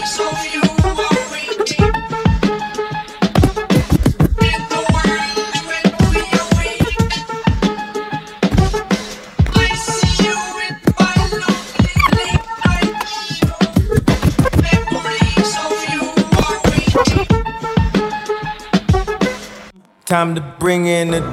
Time to bring in the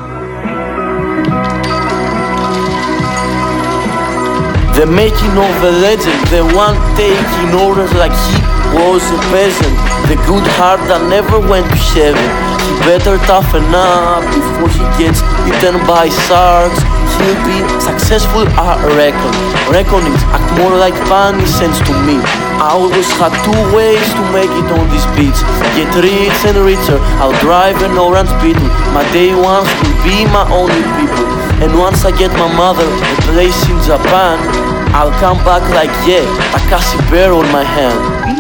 making of a legend, the one taking orders like he was a peasant. The good heart that never went to heaven. He better toughen up before he gets eaten by sharks. He'll be successful, I reckon. Reckonings act more like punishments to me. I always had two ways to make it on this beach. Get rich and richer, I'll drive an orange Beetle. My day ones will be my only people. And once I get my mother a place in Japan, I'll come back like, yeah, Takashi Bear on my hand.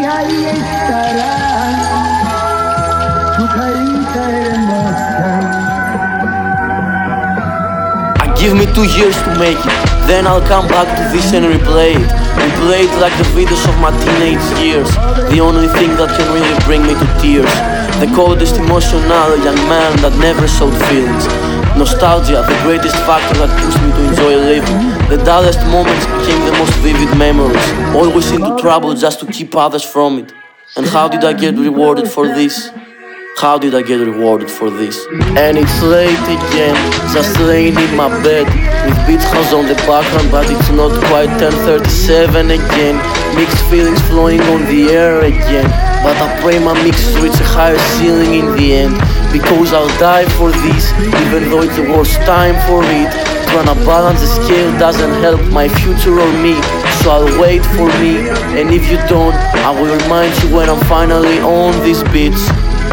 Give me 2 years to make it, then I'll come back to this and replay it. Replay it like the videos of my teenage years. The only thing that can really bring me to tears. The coldest emotional young man that never showed feelings. Nostalgia, the greatest factor that pushed me to enjoy living. The dullest moments became the most vivid memories. Always into trouble just to keep others from it. And how did I get rewarded for this? How did I get rewarded for this? And it's late again, just laying in my bed with beach house on the background, but it's not quite 10:37 again. Mixed feelings flowing on the air again, but I pray my mix reach a higher ceiling in the end, because I'll die for this, even though it's the worst time for it. Trying to balance the scale doesn't help my future or me, so I'll wait for me. And if you don't, I will remind you when I'm finally on this beach.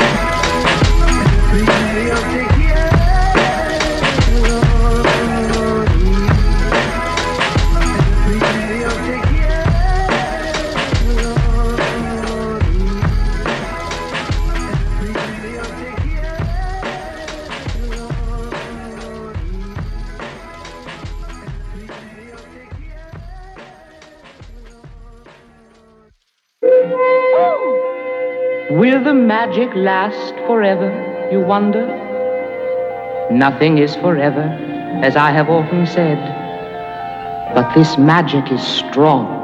Will the magic last forever, you wonder? Nothing is forever, as I have often said, but this magic is strong.